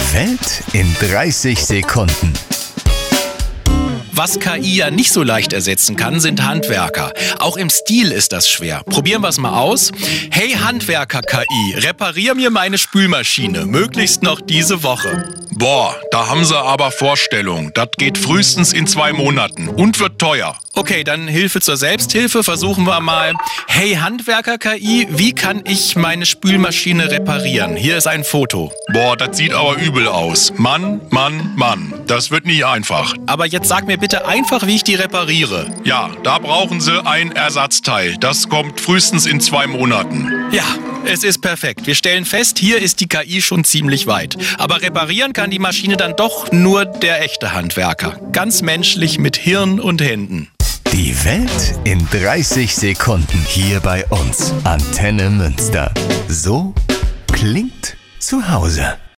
Die Welt in 30 Sekunden. Was KI ja nicht so leicht ersetzen kann, sind Handwerker. Auch im Stil ist das schwer. Probieren wir es mal aus. Hey Handwerker-KI, reparier mir meine Spülmaschine, möglichst noch diese Woche. Boah, da haben sie aber Vorstellung. Das geht frühestens in 2 Monaten und wird teuer. Okay, dann Hilfe zur Selbsthilfe. Versuchen wir mal. Hey Handwerker-KI, wie kann ich meine Spülmaschine reparieren? Hier ist ein Foto. Boah, das sieht aber übel aus. Mann. Das wird nicht einfach. Aber jetzt sag mir bitte einfach, wie ich die repariere. Ja, da brauchen sie ein Ersatzteil. Das kommt frühestens in 2 Monaten. Ja, es ist perfekt. Wir stellen fest, hier ist die KI schon ziemlich weit. Aber reparieren kann die Maschine dann doch nur der echte Handwerker. Ganz menschlich mit Hirn und Händen. Die Welt in 30 Sekunden hier bei uns. Antenne Münster. So klingt zu Hause.